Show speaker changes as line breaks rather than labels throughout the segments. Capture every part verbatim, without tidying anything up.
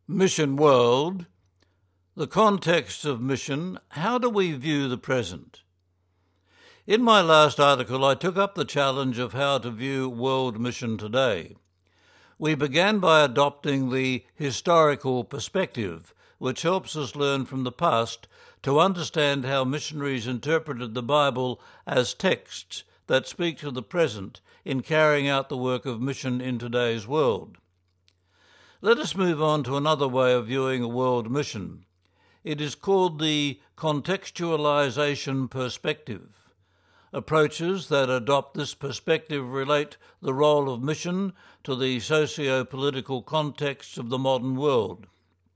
Mission World, the context of mission, how do we view the present? In my last article, I took up the challenge of how to view world mission today. We began by adopting the historical perspective, which helps us learn from the past to understand how missionaries interpreted the Bible as texts that speak to the present in carrying out the work of mission in today's world. Let us move on to another way of viewing a world mission. It is called the contextualization perspective. Approaches that adopt this perspective relate the role of mission to the socio-political context of the modern world.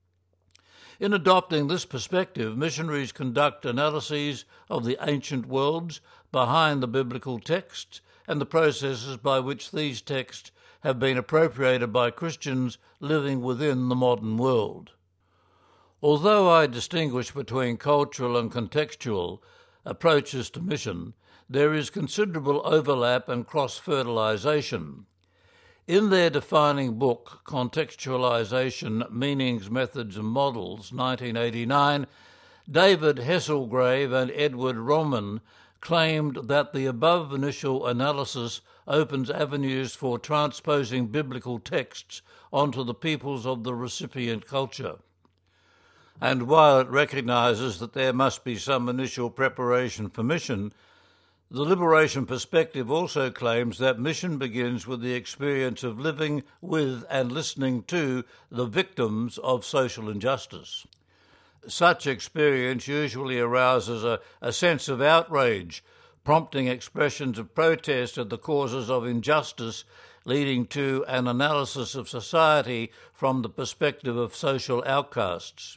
In adopting this perspective, missionaries conduct analyses of the ancient worlds behind the biblical texts and the processes by which these texts have been appropriated by Christians living within the modern world. Although I distinguish between cultural and contextual approaches to mission, there is considerable overlap and cross-fertilization. In their defining book, Contextualization, Meanings, Methods and Models, nineteen eighty-nine, David Hesselgrave and Edward Roman claimed that the above initial analysis opens avenues for transposing biblical texts onto the peoples of the recipient culture. And while it recognizes that there must be some initial preparation for mission, the liberation perspective also claims that mission begins with the experience of living with and listening to the victims of social injustice. Such experience usually arouses a, a sense of outrage, prompting expressions of protest at the causes of injustice, leading to an analysis of society from the perspective of social outcasts.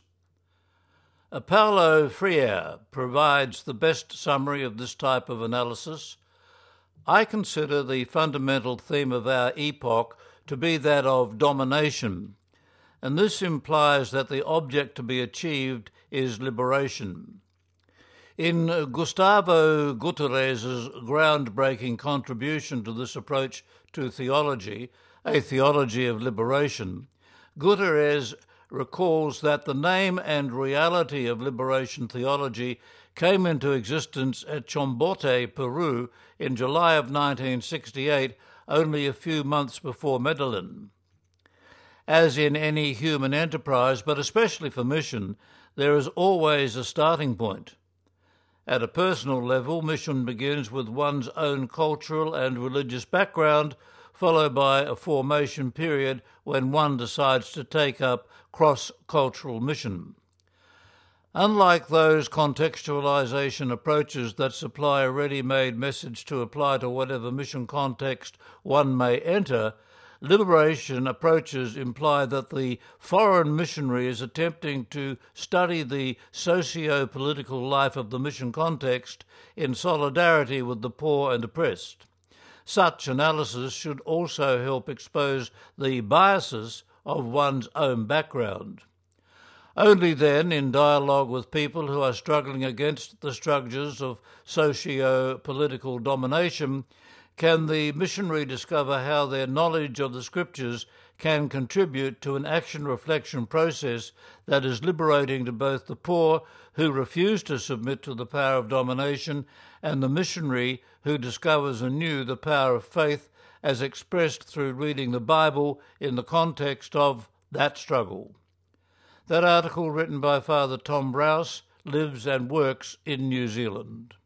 Paulo Freire provides the best summary of this type of analysis. I consider the fundamental theme of our epoch to be that of domination, and this implies that the object to be achieved is liberation. In Gustavo Guterres' groundbreaking contribution to this approach to theology, A Theology of Liberation, Guterres recalls that the name and reality of liberation theology came into existence at Chimbote, Peru, in July of nineteen sixty-eight, only a few months before Medellin. As in any human enterprise, but especially for mission, there is always a starting point. At a personal level, mission begins with one's own cultural and religious background, followed by a formation period when one decides to take up cross-cultural mission. Unlike those contextualization approaches that supply a ready-made message to apply to whatever mission context one may enter, liberation approaches imply that the foreign missionary is attempting to study the socio-political life of the mission context in solidarity with the poor and oppressed. Such analysis should also help expose the biases of one's own background. Only then, in dialogue with people who are struggling against the structures of socio-political domination, can the missionary discover how their knowledge of the Scriptures can contribute to an action-reflection process that is liberating to both the poor who refuse to submit to the power of domination and the missionary who discovers anew the power of faith as expressed through reading the Bible in the context of that struggle. That article, written by Father Tom Browse, lives and works in New Zealand.